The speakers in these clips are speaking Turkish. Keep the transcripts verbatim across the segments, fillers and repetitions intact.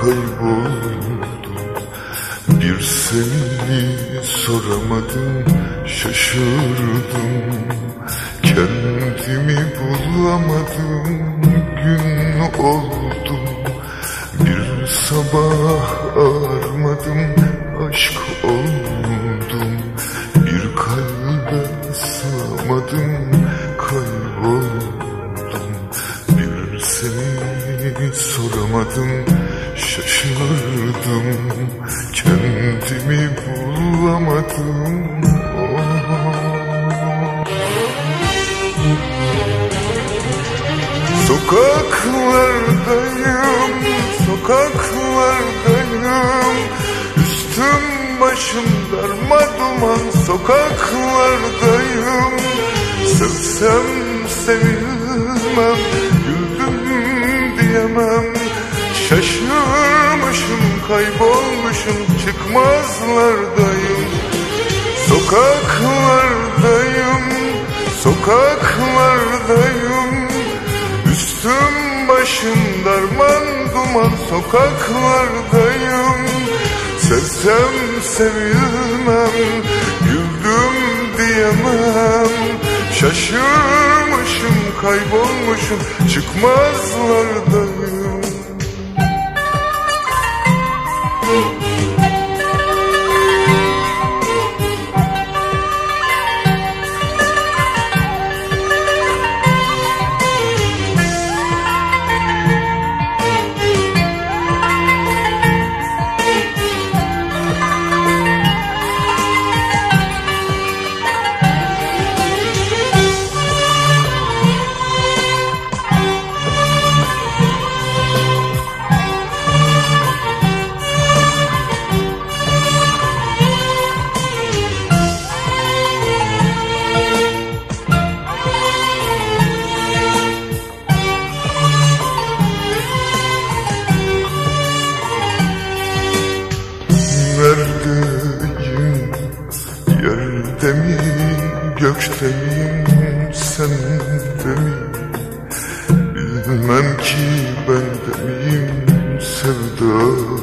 kayboldum. Bir seni soramadım, şaşırdım. Kendimi bulamadım, gün oldum. Bir sabah armadım, aşk oldum. Bir kalbe sığamadım, kayboldum. Bir seni soramadım, şaşırdım. Kendimi bulamadım. Oh. Sokaklardayım, sokaklardayım. Üstüm başım darma duman, sokaklardayım. Sevsem sevilmem, güldüm diyemem. Şaşırmışım, kaybolmuşum, çıkmazlardayım. Sokaklardayım, sokaklardayım. Üstüm başım darman duman, sokaklardayım. Sevsem sevilmem, güldüm diyemem. Şaşırmışım, kaybolmuşum, çıkmazlardayım. Neredeyim, yerde mi, gökteyim, sende mi? Bilmem ki bende miyim sevda,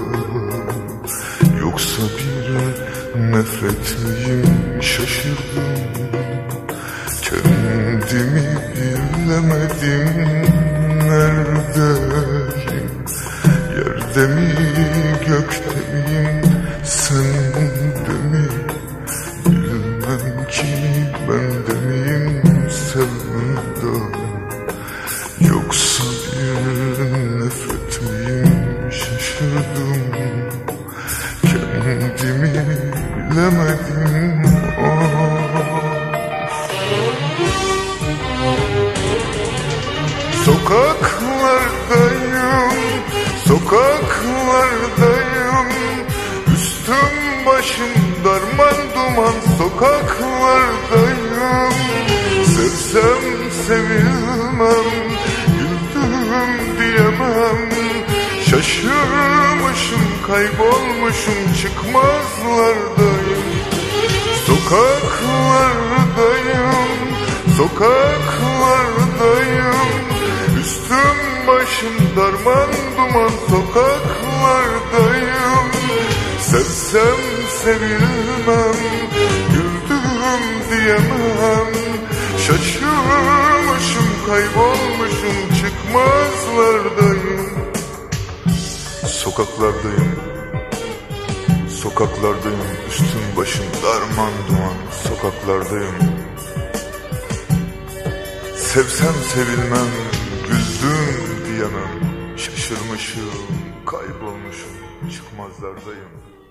yoksa bir nefret miyim? Şaşırdım, kendimi bilemedim. Neredeyim, yerde mi, gökte miyim, sende mi? Bilmem ki bende miyim sevda, yoksa bir nefret miyim? Şaşırdım, kendimi bilemedim. Oh. Sokaklardayım, sokaklardayım. Üstüm başım darman duman, sokaklardayım. Sevsem sevilmem, güldüm diyemem. Şaşırmışım, kaybolmuşum, çıkmazlardayım. Sokaklardayım, sokaklardayım. Üstüm başım darman duman, sokaklardayım. Sevsem sevilmem, güldüm diyemem. Şaşırmışım, kaybolmuşum, çıkmazlardayım. Sokaklardayım, sokaklardayım. Üstüm başım darman duman, sokaklardayım. Sevsem sevilmem, güldüm diyemem. Şaşırmışım, kaybolmuşum, çıkmazlardayım.